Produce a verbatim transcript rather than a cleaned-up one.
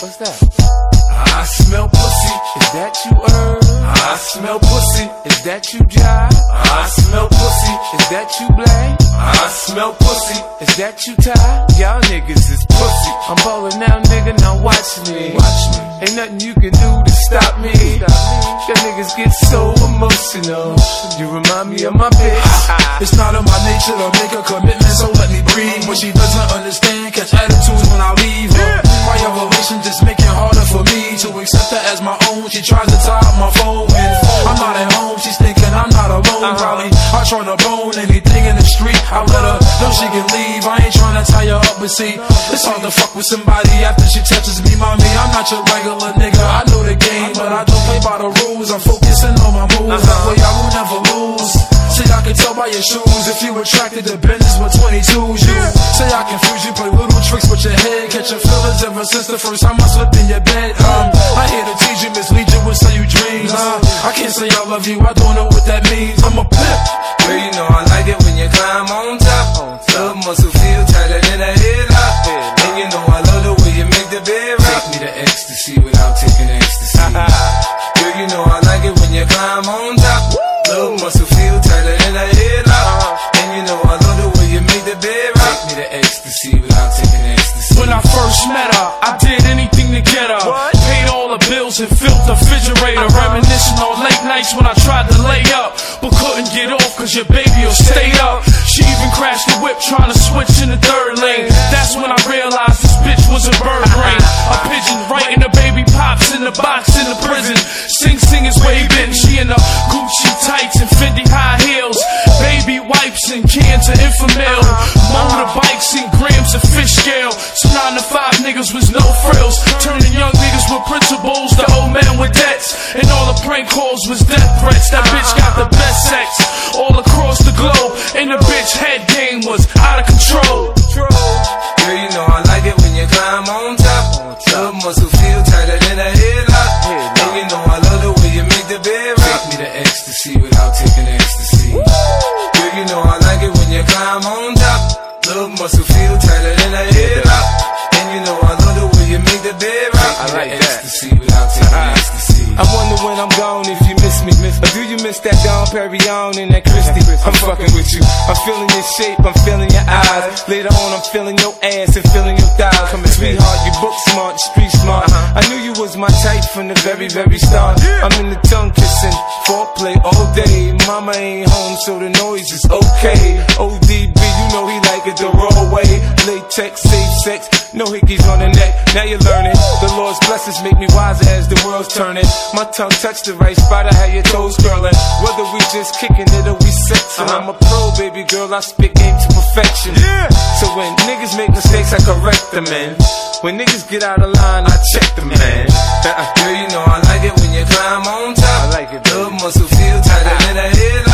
What's that? I smell pussy. Is that you, Herb? I smell pussy. Is that you, Jive? I smell pussy. Is that you, Blake? I smell pussy. Is that you, Ty? Y'all niggas is pussy. I'm ballin' now, nigga, now watch me. Watch me. Ain't nothing you can do to stop me. Y'all niggas get so emotional. You remind me of my bitch. It's not in my nature to make a commitment, so let me breathe. When she doesn't understand, catch attitudes when I leave her. My elevation just make it harder for me to accept her as my own. She tries to tie up my phone when I'm not at home. She's thinking I'm not alone. Probably I try to bone anything in the street. I let her know she can leave. I ain't trying to tie her up, but see, it's hard to fuck with somebody after she touches me, mommy. I'm not your regular nigga. I know the game, but I don't play by the rules. I'm focusing on my moves. That way I will never lose. See, I can tell by your shoes if you attracted to business with twenty-twos. You say I confuse you, play little tricks with your head. Catch your feelings ever since the first time I slept in your bed. Um, I here to teach you, mislead you with say you dreams. Nah, I can't say I love you, I don't know what that means. I'm a pimp. Girl, you know I like it when you climb on top. Love muscle feel tighter than a headlock. And you know I love the way you make the bed rock. Take me to ecstasy without taking ecstasy. Girl, you know I like it when you climb on top. Love muscle feel tighter than a headlock. And you know I love the way you make the bed rock. Take me to ecstasy without taking ecstasy. When I first met her, I did anything to get her. What? Paid all the bills and filled the refrigerator. Uh-huh. Reminiscing on late nights when I tried to lay up, but couldn't get off cause your baby will stay up. She even crashed the whip trying to switch in the third lane. That's when I realized this bitch was a bird brain. A pigeon right in the baby pops in the box in the prison. Sing Sing is waving. She in the Gucci tights and Fendi high heels. Baby wipes and cans of Infamil. Motorbikes and grams of fish scale. So nine to five niggas was no frills. Turning young niggas with principles to old men with debts. And all the prank calls was death threats. That bitch got the best sex all across the globe. And the bitch head game was out of control. Girl, you know I like it when you climb on top. Love muscle feel tighter than a headlock. And you know I love the way you make the bed rock. Take me to ecstasy without taking ecstasy. Girl, you know I like it when you climb on top. Love muscle feel tighter than a headlock. And you know I love the way you make the bed rock. I like ecstasy without taking ecstasy. I wonder when I'm gone if you miss me. Or do you miss that Dom Perignon and that Christie? I'm fucking with you. I'm feeling your shape, I'm feeling your eyes. Later on, I'm feeling your ass and feeling your thighs. Sweetheart, you book smart, street smart. I knew you was my type from the very, very start. I'm in the tongue kissing, foreplay all day. Mama ain't home, so the noise is okay. O D B, you know he like it the raw way. Latex, safe sex, no hickeys on the neck. Now you're learning. The Lord's blessings make me wiser as the world's turning. My tongue touched the right spot, I had your toes curling. Whether we just kicking it or we sexing, I'm a pro, baby girl, I spit game to perfection. So when niggas make mistakes, I correct them, man. When niggas get out of line, I check them, man. Girl, you know I like it when you climb on top. I like it, baby. Love muscle feel tighter than a headlock.